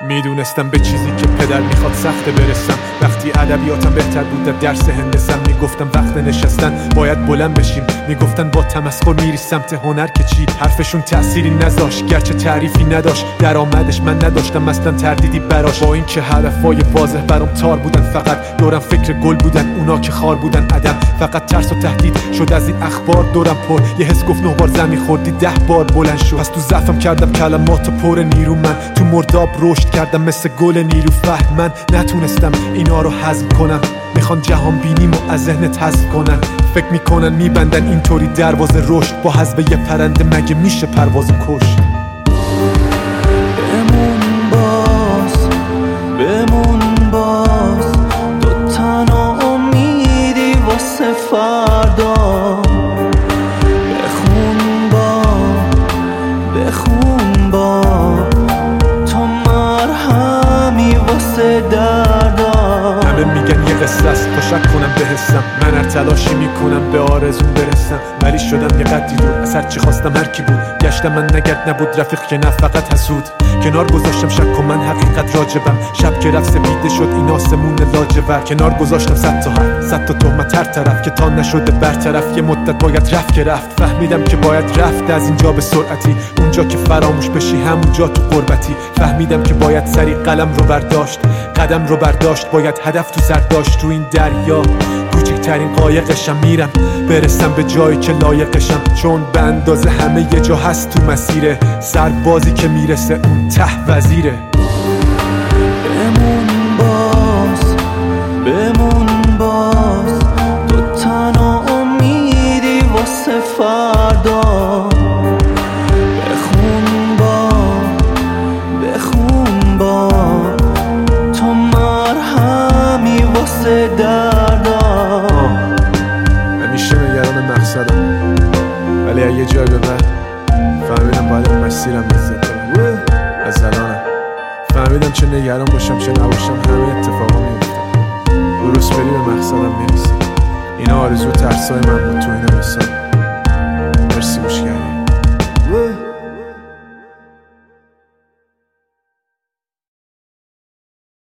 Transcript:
میدونستم به چیزی که پدر میخواد سخته برسم. وقتی ادبیاتم بهتر بود در درس هندسم، میگفتم وقت نشستن باید بلند بشیم. میگفتن با تمسخر میری سمت هنر که چی؟ حرفشون تأثیری نذاشت گرچه تعریفی نداشت. درآمدش من نداشتم اصلا تردیدی براش. با اینکه هدفای واضح برام تار بودن، فقط دورم فکر گل بودن، اونا که خار بودن عدم. فقط ترس و تهدید شد از این اخبار دورم پر. یه حس گفت 9 بار زمین خوردی 10 بار بلند شد. پس تو ضعفم کردم کلمات پر نیرو، من تو مرداب رشد کردم مثل گل نیلو. فهم من نتونستم اینا رو هضم کنم. میخوان جهان بینیمو از ذهنت حذف کنن. فکر میکنن میبندن اینطوری دروازه رشد. با حذف یه پرنده مگه میشه پرواز کش؟ بمون باز تو تنها امیدی واسه فردا. بخون با تو مرهمی واسه دردا. همه میگن یه قصه است تا شک کنم به حسم. من هر تلاشی میکنم به آرزون برسم، ولی شدم یه قدی دور از هر چی خواستم هر کی بود. گشتم من نگرد نبود رفیق که نه فقط حسود. کنار گذاشتم شک و من حقیقت راجبم. شب که رفت سپیده شد این آسمون لاجورد. کنار گذاشتم 100 تا حرف 100 تا تهمت هر طرف که تا نشده برطرف. یه مدت باید رفت که رفت. فهمیدم که باید رفت از اینجا به سرعتی. اونجا که فراموش بشی همونجا تو غربتی. فهمیدم که باید سری قلم رو برداشت، قدم رو برداشت. باید هدف تو سر داشت. تو این دریا کوچکترین قایقشم میرم برسم به جایی که لایقشم. چون به اندازه همه یه جا هست تو مسیره. سربازی که میرسه اون ته وزیره. بمون باز تو تنها امیدی واسه فردا. بخون با تو مرهمی واسه دردا. همیشه نگران مقصدم، ولی اگه جای به بعد فهمیدم باید مسیرم لذت دارم. از الانم فهمیدم چه نگران باشم چه نباشم همه اتفاقا میفته. درست بری به مقصدم میرسی. اینا آرزو ترسای من بود، تو اینا مثال. مرسی گوش کردی.